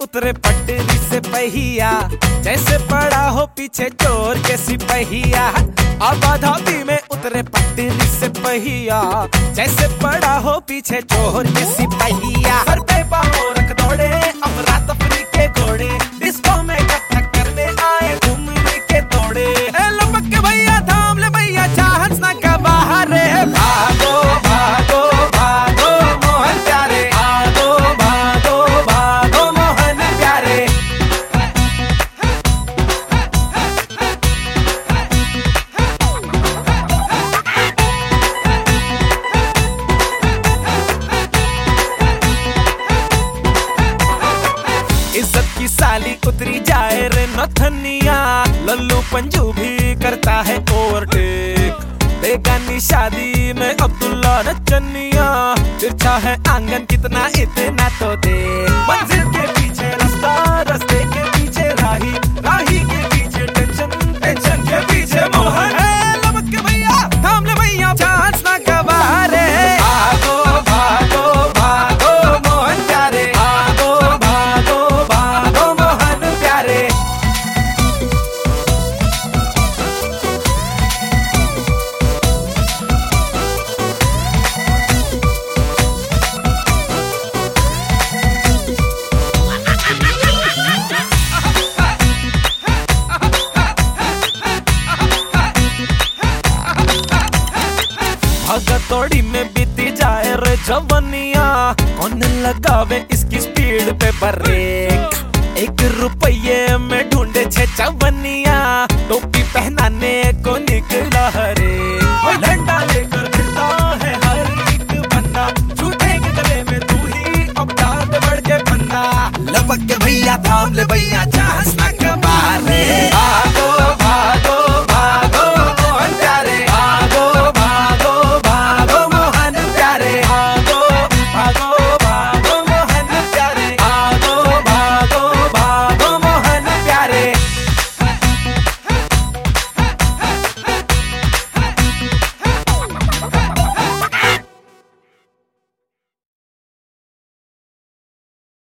उतरे पटरी से पहिया, जैसे पड़ा हो पीछे चोर के सिपहिया। अब धोबी में उतरे पटरी से पहिया, जैसे पड़ा हो पीछे चोर के सिपहिया। सर पे बाहों रख दौड़े अफरा तफरी के घोड़े, डिस्को में कथक करने आए घूमने के तोड़े। लपक के भैया थाम ले भैया, चाहत ना का बाहर है। भागो भागो भागो मोहन प्यारे, भागो भागो भागो मोहन प्यारे। इज्जत की साली उतरी जाए रे नथनिया, लल्लू पंजू भी करता है ओवरटेक। बेगानी शादी में अब्दुल्ला नचनिया, तिरछा है आंगन कितना इतना तो देख। मंजिल के पीछे रास्ता, रास्ते के पीछे राही, राही के पीछे टेंशन, टेंशन के पीछे मोहन। लपक के भैया थाम ले भैया, चांस ना गवारे। भागो भागो भागो मोहन प्यारे, भागो भागो भागो मोहन प्यारे। भगतोड़ी में बीती जाए रे जवनिया, कौन लगावे इसकी स्पीड पे ब्रेक। 1 रुपये में ढूंढे 6 चवनिया।